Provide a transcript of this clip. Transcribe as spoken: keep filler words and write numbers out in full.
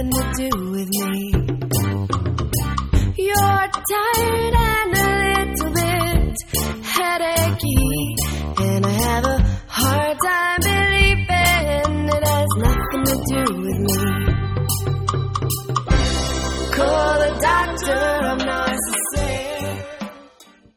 nothing to do with me. You're tired and a little bit headachy, and I have a hard time believing it has nothing to do with me.